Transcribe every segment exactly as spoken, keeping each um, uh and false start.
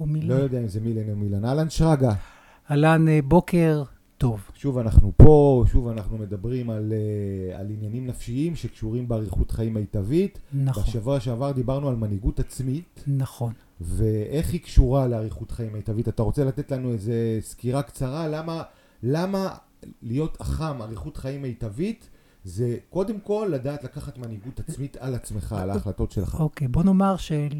או מילן. לא יודע אם זה מילן או מילן. אהלן שרגא. אהלן, בוקר טוב. שוב אנחנו פה, שוב אנחנו מדברים על, על עניינים נפשיים שקשורים באריכות חיים מיטבית. נכון. בשבוע שעבר דיברנו על מנהיגות עצמית. נכון. ואיך היא קשורה לאריכות חיים מיטבית. אתה רוצה לתת לנו איזו סקירה קצרה? למה, למה להיות אחם, אריכות חיים מיטבית, זה קודם כל לדעת לקחת מנהיגות עצמית על עצמך, על ההחלטות שלך. אוקיי, בוא נאמר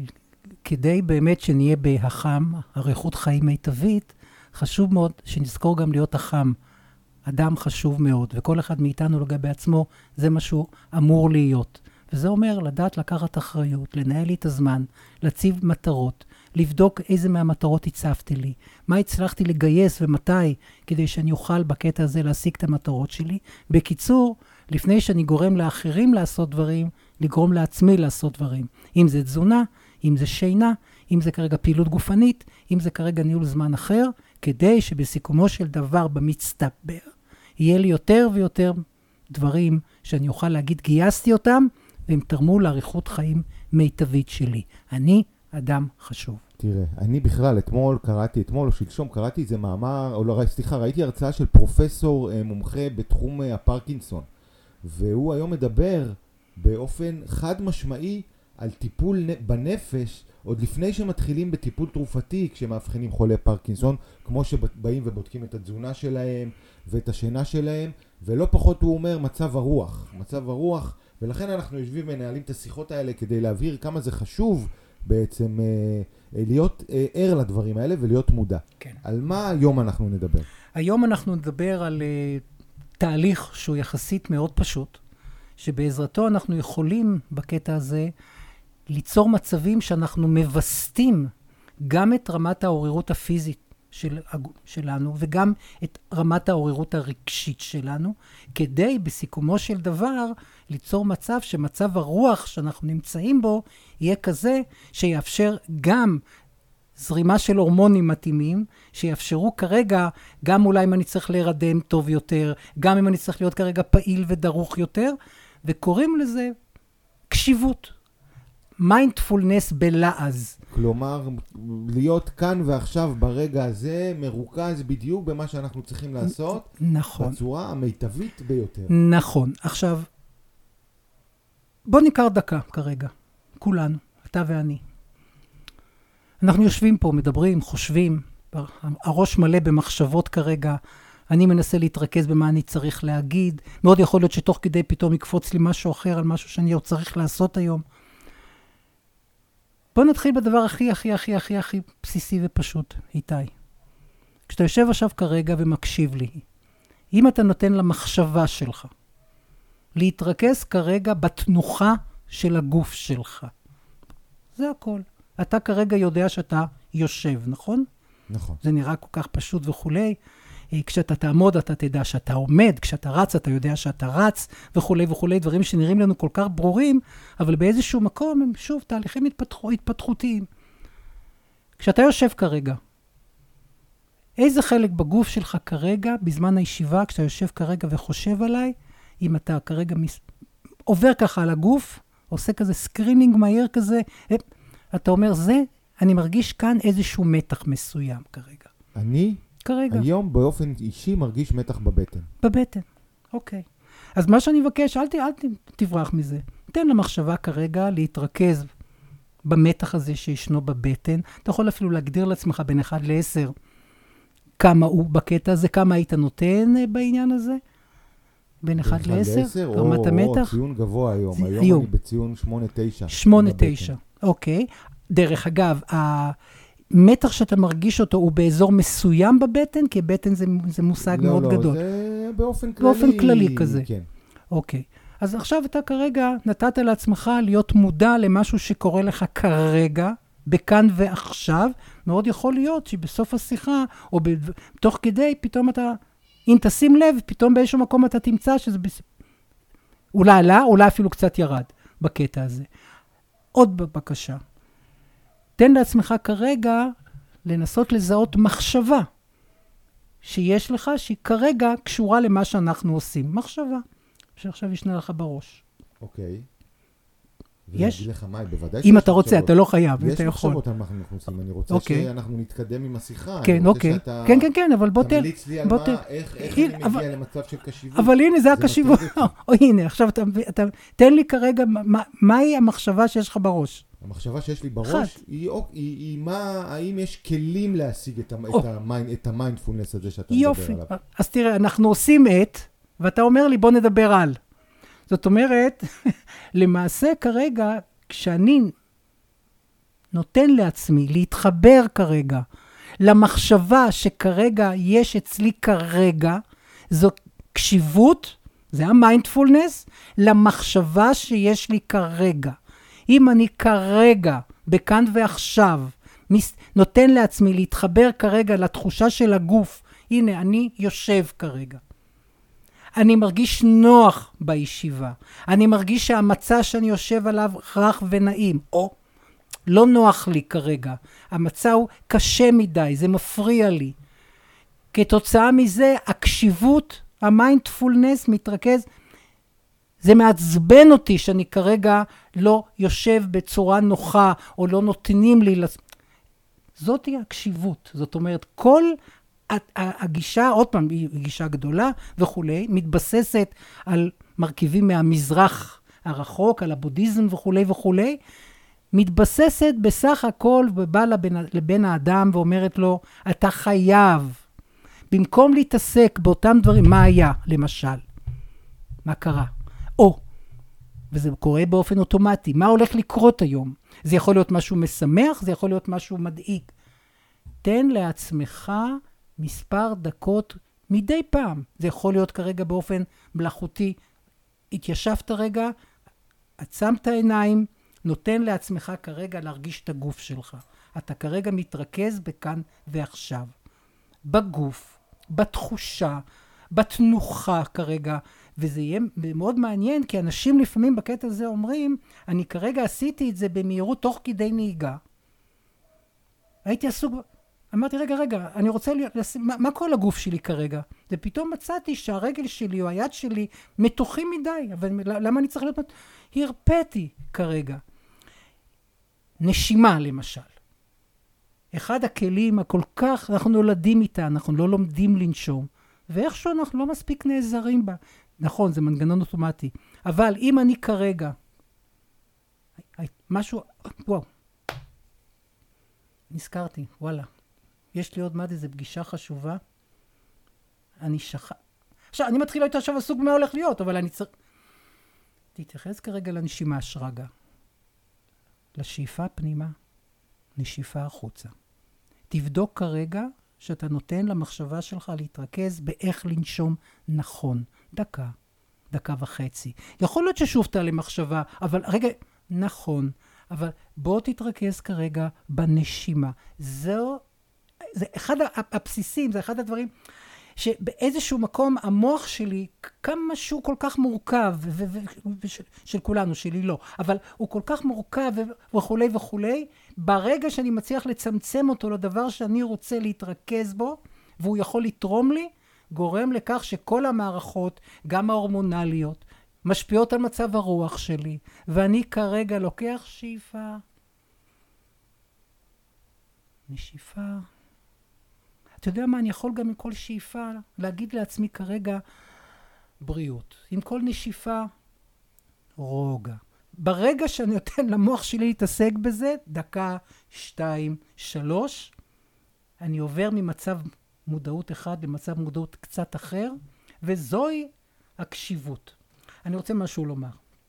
שכדי באמת שנהיה בהחם, אריכות חיים מיטבית, חשוב מאוד שנזכור גם להיות החם. אדם חשוב מאוד, וכל אחד מאיתנו לגבי עצמו, זה מה שהוא אמור להיות. וזה אומר לדעת לקחת אחריות, לנהל לי את הזמן, להציב מטרות, לבדוק איזה מהמטרות הצבתי לי, מה הצלחתי לגייס ומתי, כדי שאני אוכל בקטע הזה להשיג את המטרות שלי. בקיצור, לפני שאני גורם לאחרים לעשות דברים, לגרום לעצמי לעשות דברים. אם זה תזונה, אם זה שינה, אם זה כרגע פעילות גופנית, אם זה כרגע ניהול זמן אחר, כדי שבסיכומו של דבר במצטבר, יהיה לי יותר ויותר דברים שאני אוכל להגיד, גייסתי אותם, והם תרמו לאריכות חיים מיטבית שלי. אני אדם חשוב. תראה, אני בכלל אתמול קראתי, אתמול או שלשום קראתי איזה מאמר, או לא, סליחה, ראיתי הרצאה של פרופסור מומחה בתחום הפרקינסון, והוא היום מדבר באופן חד משמעי על טיפול בנפש, עוד לפני שמתחילים בטיפול תרופתי, כשמאבחנים חולי פרקינסון, כמו שבאים ובודקים את התזונה שלהם ואת השינה שלהם, ולא פחות הוא אומר מצב הרוח, מצב הרוח, ולכן אנחנו יושבים ונעלים את השיחות האלה כדי להבהיר כמה זה חשוב בעצם אה, להיות אה, ער לדברים האלה ולהיות מודע. כן. על מה היום אנחנו נדבר? היום אנחנו נדבר על אה, תהליך שהוא יחסית מאוד פשוט, שבעזרתו אנחנו יכולים בקטע הזה ליצור מצבים שאנחנו מבסטים גם את רמת העוררות הפיזית של, שלנו וגם את רמת העוררות הרגשית שלנו, כדי בסיכומו של דבר ליצור מצב שמצב הרוח שאנחנו נמצאים בו יהיה כזה שיאפשר גם זרימה של הורמונים מתאימים, שיאפשרו כרגע גם אולי אם אני צריך להירדם טוב יותר, גם אם אני צריך להיות כרגע פעיל ודרוך יותר, וקוראים לזה קשיבות. מיינדפולנס בלעז. כלומר, להיות כאן ועכשיו ברגע הזה מרוכז בדיוק במה שאנחנו צריכים לעשות. נכון. בצורה המיטבית ביותר. נכון. עכשיו, בוא ניקח דקה כרגע. כולנו, אתה ואני. אנחנו יושבים פה, מדברים, חושבים, הראש מלא במחשבות כרגע, אני מנסה להתרכז במה אני צריך להגיד, מאוד יכול להיות שתוך כדי פתאום יקפוץ לי משהו אחר על משהו שאני עוד צריך לעשות היום. בוא נתחיל בדבר הכי, הכי, הכי, הכי, הכי בסיסי ופשוט, איתי. כשאתה יושב עכשיו כרגע ומקשיב לי, אם אתה נותן למחשבה שלך, להתרכז כרגע בתנוחה של הגוף שלך. זה הכל. אתה כרגע יודע שאתה יושב, נכון? נכון. זה נראה כל כך פשוט וכולי. כשאתה תעמוד, אתה תדע שאתה עומד, כשאתה רץ, אתה יודע שאתה רץ, וכולי וכולי, דברים שנראים לנו כל כך ברורים, אבל באיזשהו מקום הם שוב תהליכים התפתחו, התפתחותיים. כשאתה יושב כרגע, איזה חלק בגוף שלך כרגע, בזמן הישיבה, כשאתה יושב כרגע וחושב עליי, אם אתה כרגע מס... עובר ככה על הגוף, עושה כזה סקרינינג מהיר כזה, אתה אומר, זה, אני מרגיש כאן איזשהו מתח מסוים כרגע. אני? כרגע. היום באופן אישי מרגיש מתח בבטן. בבטן, אוקיי. אז מה שאני מבקש, אל, ת, אל ת, תברח מזה. תן למחשבה כרגע להתרכז במתח הזה שישנו בבטן. אתה יכול אפילו להגדיר לעצמך בין אחד לעשר כמה הוא בקטע הזה, כמה היית נותן בעניין הזה? בין אחד לעשר? רמת המתח? או ציון גבוה היום. זה, היום, היום אני בציון שמונה תשע. שמונה תשע, אוקיי. דרך אגב, ה... מתח שאתה מרגיש אותו הוא באזור מסוים בבטן, כי בטן זה, זה מושג לא, מאוד לא, גדול. לא, זה באופן כללי. באופן כללי כזה. כן. אוקיי. אז עכשיו אתה כרגע נתת לעצמך להיות מודע למשהו שקורה לך כרגע, בכאן ועכשיו. מאוד יכול להיות שבסוף השיחה, או בתוך כדי, פתאום אתה, אם תשים לב, פתאום באיזשהו מקום אתה תמצא שזה בס... אולי עלה, אולי אפילו קצת ירד בקטע הזה. עוד בבקשה. תן לעצמך כרגע לנסות לזהות מחשבה שיש לך, שהיא כרגע קשורה למה שאנחנו עושים. מחשבה שעכשיו ישנה לך בראש. אוקיי. יש? ולהגיד לך מה, בוודאי אם אתה רוצה, אתה לא חייב, יש אתה יכול. מחשבות על מה אנחנו עושים, אני רוצה אוקיי. שאנחנו נתקדם עם השיחה. כן, אוקיי. כן, כן, כן, אבל בוא תן. תמליץ לי על בוא מה, תן. איך איך הנה, אני אבל- מגיע למצב של קשיבות. אבל הנה, זה זה הקשיבות. נותן אותי. או, הנה, עכשיו אתה, אתה, תן לי כרגע, מה- מהי המחשבה שיש לך בראש? המחשבה שיש לי בראש אחת. היא, היא, היא, היא מה, האם יש כלים להשיג את, המ, או. את, המיינד, את המיינדפולנס הזה שאתה יופי. מדבר עליו. אז תראה, אנחנו עושים את, ואתה אומר לי, בוא נדבר על. זאת אומרת, למעשה כרגע, כשאני נותן לעצמי להתחבר כרגע למחשבה שכרגע יש אצלי כרגע, זו קשיבות, זה המיינדפולנס, למחשבה שיש לי כרגע. אם אני כרגע, בכאן ועכשיו, נותן לעצמי להתחבר כרגע לתחושה של הגוף, הנה, אני יושב כרגע. אני מרגיש נוח בישיבה. אני מרגיש שהמצע שאני יושב עליו רך ונעים. או, לא נוח לי כרגע. המצע הוא קשה מדי, זה מפריע לי. כתוצאה מזה, הקשיבות, המיינדפולנס מתרכז, זה מעצבן אותי שאני כרגע לא יושב בצורה נוחה, או לא נותנים לי... לס... זאת היא הקשיבות. זאת אומרת, כל... הגישה, עוד פעם, היא גישה גדולה וכולי, מתבססת על מרכיבים מהמזרח הרחוק, על הבודהיזם וכולי וכולי, מתבססת בסך הכל ובא לבן, לבן האדם ואומרת לו, אתה חייב, במקום להתעסק באותם דברים, מה היה למשל? מה קרה? או, וזה קורה באופן אוטומטי, מה הולך לקרות היום? זה יכול להיות משהו משמח, זה יכול להיות משהו מדאיג. תן לעצמך מספר דקות מדי פעם. זה יכול להיות כרגע באופן מלאכותי. התיישבת רגע, עצמת עיניים, נותן לעצמך כרגע להרגיש את הגוף שלך. אתה כרגע מתרכז בכאן ועכשיו. בגוף, בתחושה, בתנוחה כרגע, וזה יהיה מאוד מעניין, כי אנשים לפעמים בקטע הזה אומרים, אני כרגע עשיתי את זה במהירות תוך כדי נהיגה. הייתי עסוק... אמרתי, רגע, רגע, אני רוצה לשים, מה, מה כל הגוף שלי כרגע? ופתאום מצאתי שהרגל שלי או היד שלי מתוחים מדי, אבל למה אני צריך להיות... הרפאתי כרגע. נשימה, למשל. אחד הכלים הכל כך, אנחנו נולדים איתה, אנחנו לא לומדים לנשום, ואיכשהו אנחנו לא מספיק נעזרים בה. נכון, זה מנגנון אוטומטי. אבל אם אני כרגע, משהו, וואו, נזכרתי, וואלה. יש לי עוד מעט איזו פגישה חשובה. אני שכח... עכשיו, אני מתחיל להיות עכשיו עסוק במה הולך להיות, אבל אני צריך... תתייחס כרגע לנשימה שרגע. לשאיפה פנימה, נשיפה החוצה. תבדוק כרגע שאתה נותן למחשבה שלך להתרכז באיך לנשום נכון. דקה, דקה וחצי. יכול להיות ששוב תעלה מחשבה, אבל רגע, נכון. אבל בוא תתרכז כרגע בנשימה. זו... זה אחד הבסיסים, זה אחד הדברים שבאיזשהו מקום המוח שלי, כמה שהוא כל כך מורכב, ו- ו- ו- של כולנו, שלי לא, אבל הוא כל כך מורכב וכולי וכולי, ברגע שאני מצליח לצמצם אותו לדבר שאני רוצה להתרכז בו, והוא יכול לתרום לי, גורם לכך שכל המערכות, גם ההורמונליות, משפיעות על מצב הרוח שלי, ואני כרגע לוקח שאיפה, נשיפה, אתה יודע מה, אני יכול גם עם כל שאיפה להגיד לעצמי כרגע בריאות. עם כל נשיפה, רוגע. ברגע שאני נותן למוח שלי להתעסק בזה, דקה, שתיים, שלוש, אני עובר ממצב מודעות אחד למצב מודעות קצת אחר, וזוהי הקשיבות. אני רוצה משהו לומר.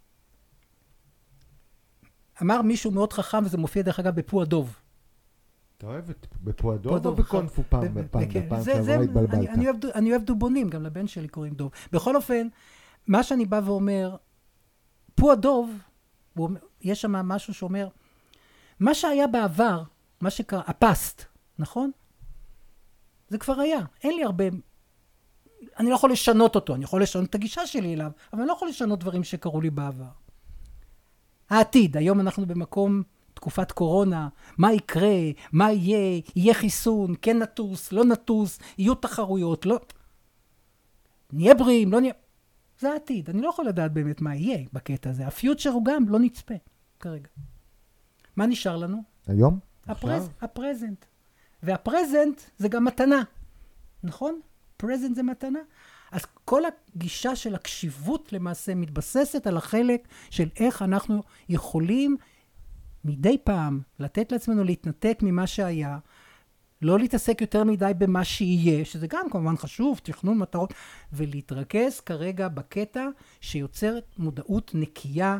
אמר מישהו מאוד חכם, וזה מופיע דרך אגב בפוע דוב. אתה אוהב את בפועדוב או בקונפו פעם בפעם? בפעם שעברה התבלבלת. אני אוהב דובונים, גם לבן שלי קוראים דוב. בכל אופן, מה שאני בא ואומר, פועדוב, יש שם משהו שאומר, מה שהיה בעבר, מה שקרה, הפסט, נכון? זה כבר היה. אין לי הרבה, אני לא יכול לשנות אותו, אני יכול לשנות את הגישה שלי אליו, אבל אני לא יכול לשנות דברים שקרו לי בעבר. העתיד, היום אנחנו במקום... תקופת קורונה, מה יקרה, מה יהיה, יהיה חיסון, כן נטוס, לא נטוס, יהיו תחרויות, לא... נהיה בריאים, לא נהיה... זה העתיד, אני לא יכול לדעת באמת מה יהיה בקטע הזה. הפיוטשר הוא גם לא נצפה. כרגע. מה נשאר לנו? היום? הפרז, הפרזנט. והפרזנט זה גם מתנה. נכון? פרזנט זה מתנה. אז כל הגישה של הקשיבות למעשה מתבססת על החלק של איך אנחנו יכולים מדי פעם לתת לעצמנו להתנתק ממה שהיה, לא להתעסק יותר מדי במה שיהיה, שזה גם כמובן חשוב, תכנון מטרות, ולהתרכז כרגע בקטע שיוצרת מודעות נקייה,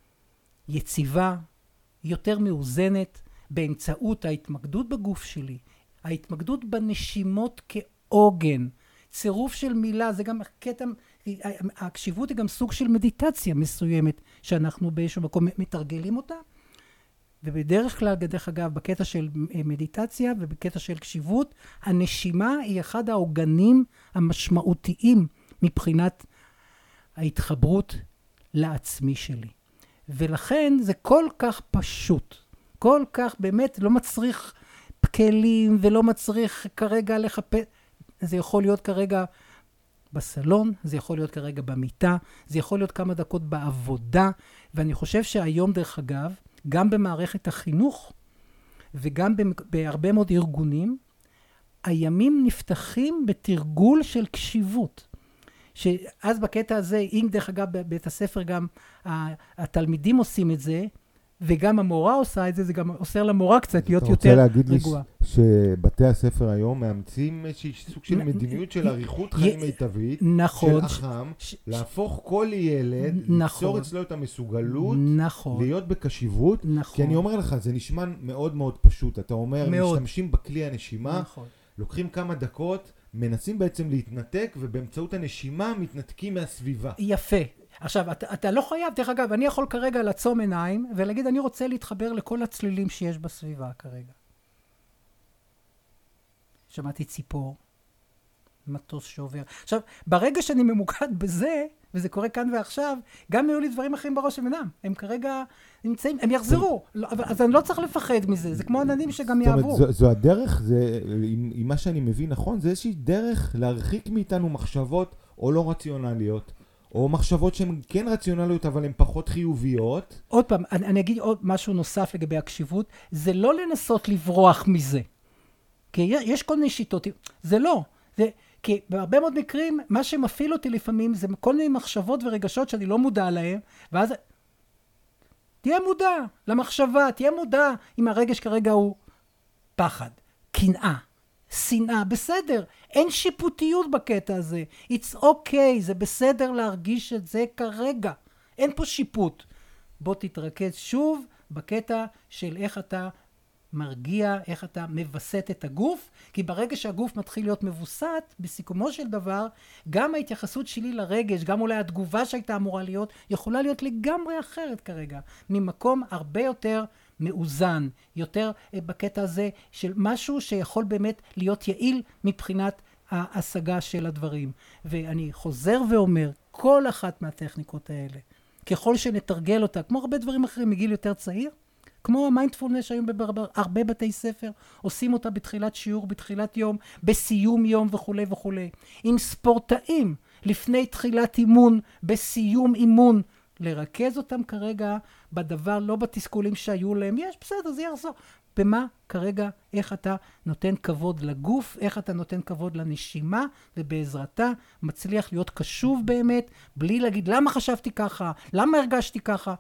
יציבה, יותר מאוזנת, באמצעות ההתמקדות בגוף שלי, ההתמקדות בנשימות כעוגן, צירוף של מילה, זה גם קטע, הקשיבות היא גם סוג של מדיטציה מסוימת, שאנחנו באיזשהו מקום מתרגלים אותה, ובדרך כלל, דרך אגב, בקטע של מדיטציה ובקטע של קשיבות, הנשימה היא אחד העוגנים המשמעותיים מבחינת ההתחברות לעצמי שלי. ולכן זה כל כך פשוט, כל כך באמת לא מצריך פקלים ולא מצריך כרגע לחפש, זה יכול להיות כרגע בסלון, זה יכול להיות כרגע במיטה, זה יכול להיות כמה דקות בעבודה, ואני חושב שהיום דרך אגב, גם במערכת החינוך וגם בהרבה מאוד ארגונים, הימים נפתחים בתרגול של קשיבות. שאז בקטע הזה, אם דרך אגב בבית הספר גם התלמידים עושים את זה, וגם המורה עושה את זה, זה גם עושר למורה קצת להיות יותר רגועה. אתה רוצה להגיד לי שבתי הספר היום מאמצים איזושהי סוג של מדיניות של עריכות חיים מיטבית, של אחם, להפוך כל ילד, ליצור אצלו את המסוגלות, להיות בקשיבות, כי אני אומר לך, זה נשמע מאוד מאוד פשוט. אתה אומר, משתמשים בכלי הנשימה, לוקחים כמה דקות, מנסים בעצם להתנתק, ובאמצעות הנשימה מתנתקים מהסביבה. יפה. עכשיו, אתה, אתה לא חייב, דרך אגב, אני יכול כרגע לעצום עיניים, ולהגיד, אני רוצה להתחבר לכל הצלילים שיש בסביבה כרגע. שמעתי ציפור, מטוס שעובר. עכשיו, ברגע שאני ממוקד בזה, וזה קורה כאן ועכשיו, גם היו לי דברים אחרים בראש שמנם. הם כרגע נמצאים, הם יחזרו. לא, אז אני לא צריך לפחד מזה, זה כמו עננים שגם יעברו. זו, זו הדרך, זה, עם, עם מה שאני מבין נכון, זה איזושהי דרך להרחיק מאיתנו מחשבות או לא רציונליות, או מחשבות שהן כן רציונליות, אבל הן פחות חיוביות. עוד פעם, אני, אני אגיד עוד משהו נוסף לגבי הקשיבות, זה לא לנסות לברוח מזה. כי יש כל מיני שיטות, זה לא. זה, כי בהרבה מאוד מקרים, מה שמפעיל אותי לפעמים, זה כל מיני מחשבות ורגשות שאני לא מודע להם, ואז תהיה מודע למחשבה, תהיה מודע אם הרגש כרגע הוא פחד, קנאה, שנאה, בסדר, אין שיפוטיות בקטע הזה, it's okay, זה בסדר להרגיש את זה כרגע, אין פה שיפוט. בוא תתרכז שוב בקטע של איך אתה מרגיע, איך אתה מבסט את הגוף, כי ברגע שהגוף מתחיל להיות מבוסט, בסיכומו של דבר, גם ההתייחסות שלי לרגש, גם אולי התגובה שהייתה אמורה להיות, יכולה להיות לגמרי אחרת כרגע, ממקום הרבה יותר מאוזן, יותר בקטע הזה של משהו שיכול באמת להיות יעיל מבחינת ההשגה של הדברים. ואני חוזר ואומר, כל אחת מהטכניקות האלה, ככל שנתרגל אותה, כמו הרבה דברים אחרים מגיל יותר צעיר, כמו המיינדפולנס שהיום בהרבה בתי ספר, עושים אותה בתחילת שיעור, בתחילת יום, בסיום יום וכו' וכו'. עם ספורטאים, לפני תחילת אימון, בסיום אימון, לרכז אותם כרגע בדבר, לא בתסכולים שהיו להם, יש, בסדר, זה יחזור. במה כרגע, איך אתה נותן כבוד לגוף, איך אתה נותן כבוד לנשימה, ובעזרתה מצליח להיות קשוב באמת, בלי להגיד למה חשבתי ככה, למה הרגשתי ככה.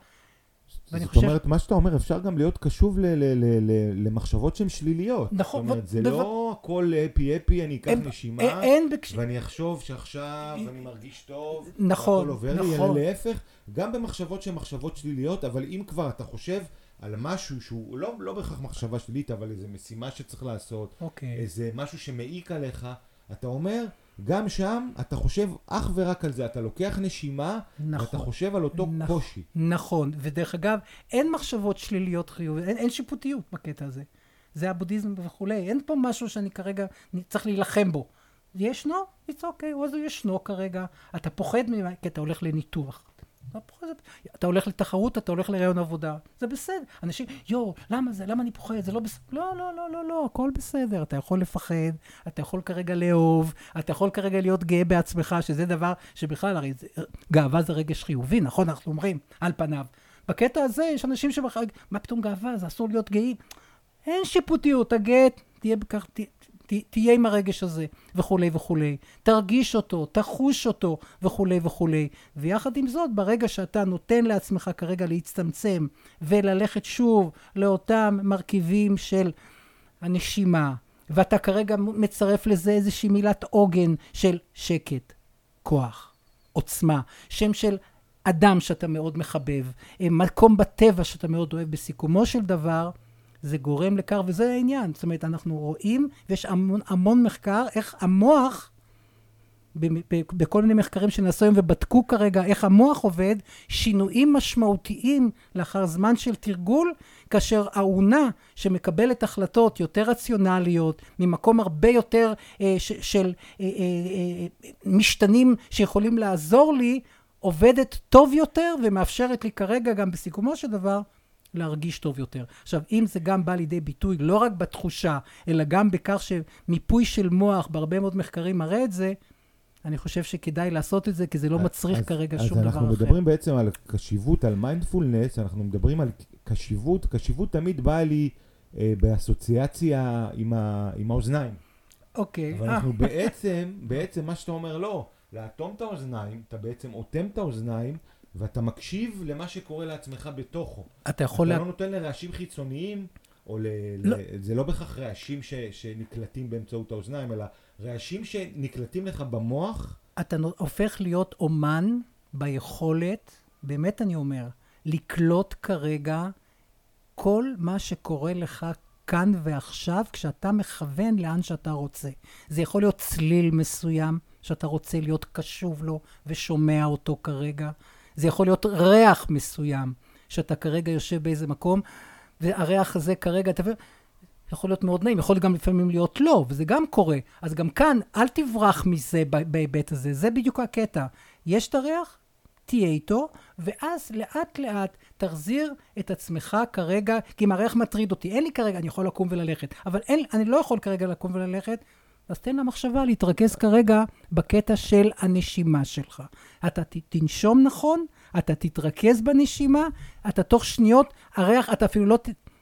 זאת חושב... אומרת, מה שאתה אומר, אפשר גם להיות קשוב ל- ל- ל- ל- למחשבות שהן שליליות. נכון. זאת אומרת, זה דבר... לא הכל אפי אפי, אני אקח נשימה, אין בקש... ואני אחשוב שעכשיו אני מרגיש טוב, נכון, הכל עובר לי, אלא להפך, גם במחשבות שהן מחשבות שליליות, אבל אם כבר אתה חושב על משהו שהוא לא, לא בהכרח מחשבה שלילית, אבל איזו משימה שצריך לעשות, אוקיי. איזה משהו שמעיק עליך, אתה אומר... גם שם אתה חושב אך ורק על זה, אתה לוקח נשימה, נכון, ואתה חושב על אותו נכון, קושי. נכון, ודרך אגב, אין מחשבות שליליות חיוביות, אין, אין שיפוטיות בקטע הזה. זה הבודהיזם וכולי, אין פה משהו שאני כרגע צריך להילחם בו. ישנו, it's okay, אז הוא ישנו כרגע, אתה פוחד ממה, כי אתה הולך לניתוח. אתה, פוחד, אתה הולך לתחרות, אתה הולך לרעיון עבודה, זה בסדר. אנשים, יו, למה זה, למה אני פוחד, זה לא בסדר. לא, לא, לא, לא, לא, הכל בסדר. אתה יכול לפחד, אתה יכול כרגע לאהוב, אתה יכול כרגע להיות גאה בעצמך, שזה דבר שבכלל, הרי זה, גאווה זה רגש חיובי, נכון? אנחנו אומרים, על פניו. בקטע הזה יש אנשים שבחר, מה פתאום גאווה? זה אסור להיות גאים. אין שיפוטיות, הגט, תהיה בכך, תה, תה, תהיה עם הרגש הזה, וכולי וכולי. תרגיש אותו, תחוש אותו, וכולי וכולי. ויחד עם זאת, ברגע שאתה נותן לעצמך כרגע להצטמצם, וללכת שוב לאותם מרכיבים של הנשימה, ואתה כרגע מצרף לזה איזושהי מילת עוגן של שקט, כוח, עוצמה, שם של אדם שאתה מאוד מחבב, מקום בטבע שאתה מאוד אוהב, בסיכומו של דבר, זה גורם לקר, וזה העניין. זאת אומרת, אנחנו רואים, ויש המון, המון מחקר, איך המוח, בכל מיני מחקרים שנעשו היום ובדקו כרגע איך המוח עובד, שינויים משמעותיים לאחר זמן של תרגול, כאשר האונה שמקבלת החלטות יותר רציונליות, ממקום הרבה יותר אה, ש, של אה, אה, אה, משתנים שיכולים לעזור לי, עובדת טוב יותר ומאפשרת לי כרגע גם בסיכומו של דבר להרגיש טוב יותר. עכשיו, אם זה גם בא לידי ביטוי לא רק בתחושה, אלא גם בכך שמיפוי של מוח בהרבה מאוד מחקרים מראה את זה, אני חושב שכדאי לעשות את זה, כי זה לא מצריך אז, כרגע אז שום דבר אחר. אז אנחנו מדברים בעצם על קשיבות, על מיינדפולנס, אנחנו מדברים על קשיבות, קשיבות תמיד באה לי אה, באסוציאציה עם, ה, עם האוזניים. אוקיי. אבל אנחנו בעצם, בעצם מה שאתה אומר, לא, לאטום את האוזניים, אתה בעצם אוטם את האוזניים, ואתה מקשיב למה שקורה לעצמך בתוכו. אתה יכול... אתה לה... לא נותן לרעשים חיצוניים, או ל... לא. ל... זה לא בכך רעשים ש... שנקלטים באמצעות האוזניים, אלא רעשים שנקלטים לך במוח. אתה הופך להיות אומן ביכולת, באמת אני אומר, לקלוט כרגע כל מה שקורה לך כאן ועכשיו, כשאתה מכוון לאן שאתה רוצה. זה יכול להיות צליל מסוים, שאתה רוצה להיות קשוב לו ושומע אותו כרגע. זה יכול להיות ריח מסוים, שאתה כרגע יושב באיזה מקום, והריח הזה כרגע, אתה יכול להיות מאוד נעים, יכול גם לפעמים להיות לא, וזה גם קורה. אז גם כאן, אל תברח מזה בהיבט הזה, זה בדיוק הקטע. יש את הריח, תהיה איתו, ואז לאט לאט תחזיר את עצמך כרגע, כי אם הריח מטריד אותי, אין לי כרגע, אני יכול לקום וללכת, אבל אין, אני לא יכול כרגע לקום וללכת, אז תן למחשבה להתרכז כרגע בקטע של הנשימה שלך. אתה תנשום נכון, אתה תתרכז בנשימה, אתה תוך שניות, הריח, אתה אפילו לא...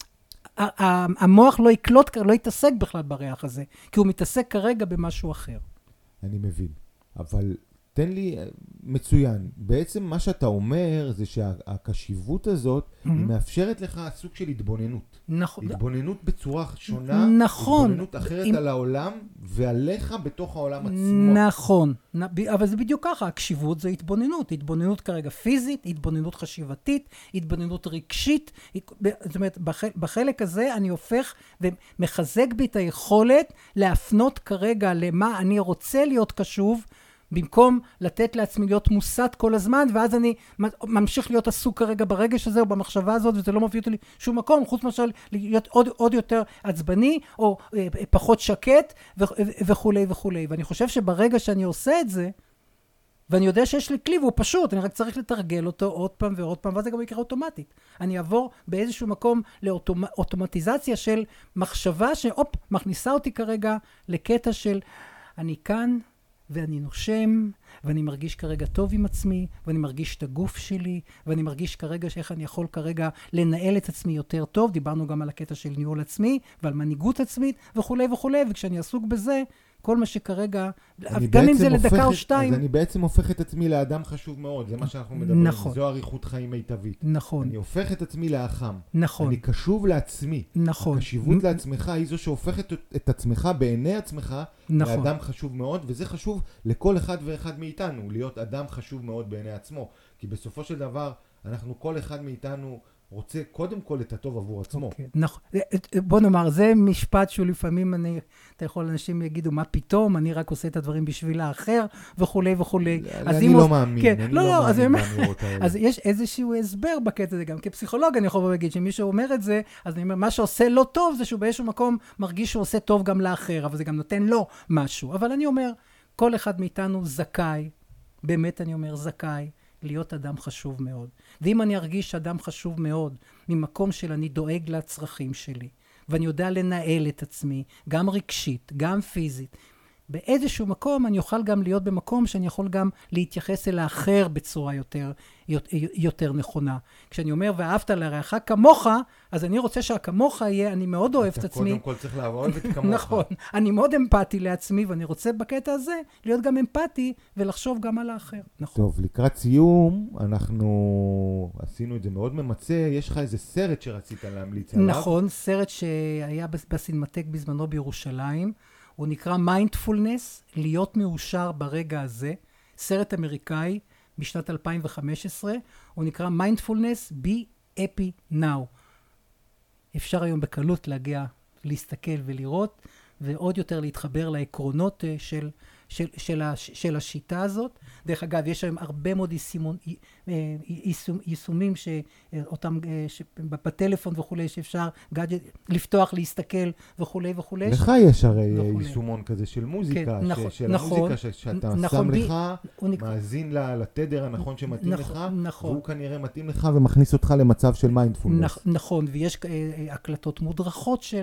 המוח לא יקלוט, לא יתעסק בכלל בריח הזה, כי הוא מתעסק כרגע במשהו אחר. אני מבין, אבל תן לי מצוין. בעצם מה שאתה אומר זה שהקשיבות הזאת היא מאפשרת לך סוג של התבוננות. נכון. התבוננות בצורה שונה, נכון. התבוננות אחרת על העולם ועליך בתוך העולם עצמו. נכון, אבל זה בדיוק ככה, הקשיבות זה התבוננות, התבוננות כרגע פיזית, התבוננות חשיבתית, התבוננות רגשית, זאת אומרת, בחלק הזה אני הופך ומחזק בי את היכולת להפנות כרגע למה אני רוצה להיות קשוב, במקום לתת לעצמי להיות מוסת כל הזמן, ואז אני ממשיך להיות עסוק כרגע ברגש הזה או במחשבה הזאת, וזה לא מביא אותי לשום מקום, חוץ משל להיות עוד, עוד יותר עצבני, או אה, פחות שקט, וכו' וכו'. ואני חושב שברגע שאני עושה את זה, ואני יודע שיש לי כלי, והוא פשוט, אני רק צריך לתרגל אותו עוד פעם ועוד פעם, ואז זה גם יקרה אוטומטית. אני אעבור באיזשהו מקום לאוטומטיזציה של מחשבה, שאופ, מכניסה אותי כרגע לקטע של אני כאן, ואני נושם, ואני מרגיש כרגע טוב עם עצמי, ואני מרגיש את הגוף שלי, ואני מרגיש כרגע שאיך אני יכול כרגע לנהל את עצמי יותר טוב. דיברנו גם על הקטע של ניהול עצמי, ועל מנהיגות עצמית, וכו' וכו'. וכשאני עסוק בזה, כל מה שכרגע, גם אם זה לדקה או שתיים. אז אני בעצם הופך את עצמי לאדם חשוב מאוד, זה מה שאנחנו מדברים. נכון. זו אריכות חיים מיטבית. נכון. אני הופך את עצמי לאחם. נכון. אני קשוב לעצמי. נכון. הקשיבות לעצמך היא זו שהופכת את עצמך בעיני עצמך נכון. לאדם חשוב מאוד, וזה חשוב לכל אחד ואחד מאיתנו, להיות אדם חשוב מאוד בעיני עצמו. כי בסופו של דבר, אנחנו כל אחד מאיתנו רוצה קודם כל את הטוב עבור עצמו. Okay, נכון. בוא נאמר, זה משפט שהוא לפעמים, אני, אתה יכול, אנשים יגידו, מה פתאום, אני רק עושה את הדברים בשביל האחר, וכו' וכו'. אני לא מאמין, כן, אני לא, לא, לא, מאמין באמירות האלה. אז יש איזשהו הסבר בקטע הזה, גם כפסיכולוג אני יכול להגיד, שמישהו אומר את זה, אז אני אומר, מה שעושה לא טוב, זה שהוא באיזשהו מקום מרגיש שהוא עושה טוב גם לאחר, אבל זה גם נותן לו משהו. אבל אני אומר, כל אחד מאיתנו זכאי, באמת אני אומר, זכאי, להיות אדם חשוב מאוד. ואם אני ארגיש אדם חשוב מאוד, ממקום של אני דואג לצרכים שלי, ואני יודע לנהל את עצמי, גם רגשית, גם פיזית, באיזשהו מקום אני אוכל גם להיות במקום שאני יכול גם להתייחס אל האחר בצורה יותר, יותר נכונה. כשאני אומר, ואהבת לרעך כמוך, אז אני רוצה שהכמוך יהיה, אני מאוד אוהב את עצמי. אתה קודם כל צריך לאהוב את כמוך. נכון, אני מאוד אמפתי לעצמי, ואני רוצה בקטע הזה להיות גם אמפתי, ולחשוב גם על האחר. נכון. טוב, לקראת סיום, אנחנו עשינו את זה מאוד ממצא, יש לך איזה סרט שרצית להמליץ עליו? נכון, סרט שהיה בסינמטק בזמנו בירושלים, הוא נקרא מיינדפולנס, להיות מאושר ברגע הזה, סרט אמריקאי בשנת אלפיים וחמש עשרה, הוא נקרא מיינדפולנס, be happy now. אפשר היום בקלות להגיע, להסתכל ולראות, ועוד יותר להתחבר לעקרונות של, של, של, הש, של השיטה הזאת. דרך אגב, יש היום הרבה מאוד יישומון, יישום, יישומים שאותם, בטלפון וכולי, שאפשר גאדג'ט, לפתוח, להסתכל וכולי וכולי. לך יש הרי וכולי. יישומון כזה של מוזיקה, כן, נכון, ש, של נכון, המוזיקה ש, שאתה נכון, שם בי, לך, נק... מאזין לתדר הנכון שמתאים נכון, לך, נכון. והוא כנראה מתאים לך ומכניס אותך למצב של מיינדפולנס. נכ, נכון, ויש הקלטות מודרכות של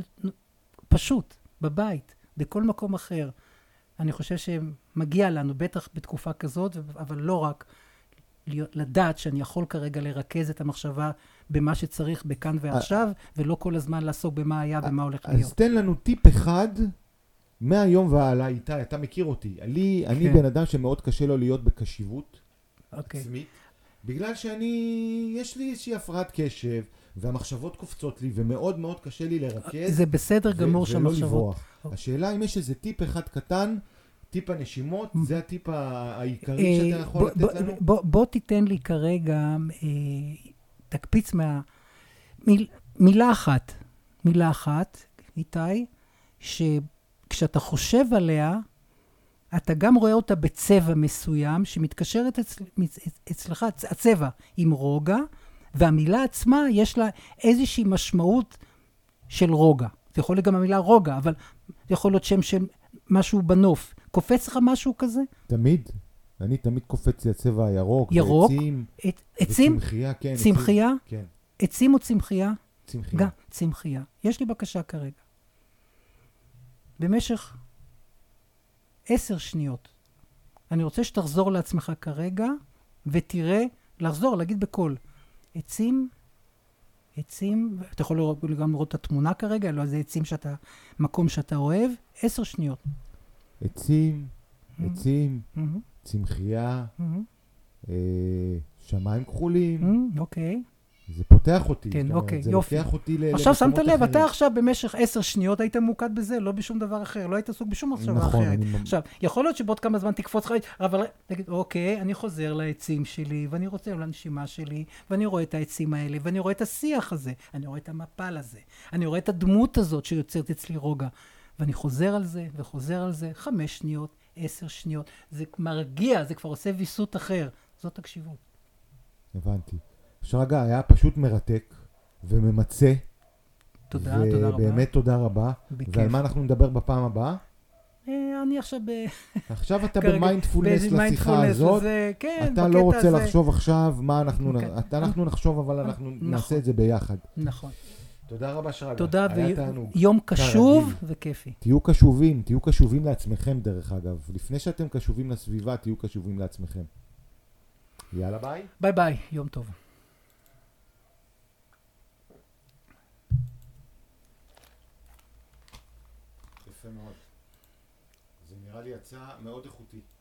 פשוט, בבית, בכל מקום אחר. אני חושב שמגיע לנו, בטח בתקופה כזאת, אבל לא רק לדעת שאני יכול כרגע לרכז את המחשבה במה שצריך בכאן ועכשיו, ולא כל הזמן לעסוק במה היה ומה הולך להיות. אז תן לנו טיפ אחד מהיום והלאה, איתי, אתה מכיר אותי. אני בן אדם שמאוד קשה לו להיות בקשיבות עצמית, בגלל שאני, יש לי איזושהי הפרעת קשב, והמחשבות קופצות לי, ומאוד מאוד קשה לי לרכז. זה בסדר גמור שהמחשבות. ולא לברוח. השאלה אם יש איזה טיפ אחד קטן, טיפ הנשימות, זה הטיפ העיקרי שאתה יכול לתת לנו? בוא תיתן לי כרגע, תקפיץ מה... מילה אחת, מילה אחת, איתי, שכשאתה חושב עליה, אתה גם רואה אותה בצבע מסוים, שמתקשרת אצלך, הצבע עם רוגע, והמילה עצמה יש לה איזושהי משמעות של רוגע. זה יכול להיות גם המילה רוגע, אבל זה יכול להיות שם של משהו בנוף. קופץ לך משהו כזה? תמיד. אני תמיד קופץ לי הצבע הירוק. ירוק? ועצים. עצים? וצמחייה, כן. צמחייה? כן. עצים או צמחייה? צמחייה. גם צמחייה. יש לי בקשה כרגע. במשך עשר שניות. אני רוצה שתחזור לעצמך כרגע, ותראה, לחזור, להגיד בקול. עצים, עצים, אתה יכול לראות, גם לראות את התמונה כרגע, לא איזה עצים שאתה, מקום שאתה אוהב, עשר שניות. עצים, עצים, צמחייה, שמיים כחולים. אוקיי. זה פותח אותי. כן, אוקיי, יופי. זה לוקח אותי למקומות עכשיו שמת לב, אתה עכשיו במשך עשר שניות היית מוקד בזה, לא בשום דבר אחר, לא היית עסוק בשום מחשבה אחרת. עכשיו, יכול להיות שבעוד כמה זמן תקפוץ לך, אבל תגיד, אוקיי, אני חוזר לעצים שלי, ואני רוצה לנשימה שלי, ואני רואה את העצים האלה, ואני רואה את השיח הזה, אני רואה את המפל הזה, אני רואה את הדמות הזאת שיוצרת אצלי רוגע, ואני חוזר על זה, וחוזר על זה, חמש שניות, עשר שניות, זה מרגיע, זה כבר עושה ויסות אחר. זאת הקשיבות. הבנתי. שרגע, היה פשוט מרתק וממצא. תודה, תודה רבה. ובאמת תודה רבה. ועל מה אנחנו נדבר בפעם הבאה? אני עכשיו ב... עכשיו אתה במיינדפולנס לשיחה הזאת. אתה לא רוצה לחשוב עכשיו מה אנחנו... אנחנו נחשוב, אבל אנחנו נעשה את זה ביחד. נכון. תודה רבה שרגע. תודה, ויום קשוב וכיפי. תהיו קשובים, תהיו קשובים לעצמכם דרך אגב. לפני שאתם קשובים לסביבה, תהיו קשובים לעצמכם. יאללה ביי. ביי ביי, יום טוב. יפה מאוד. זה נראה לי יצא מאוד איכותי.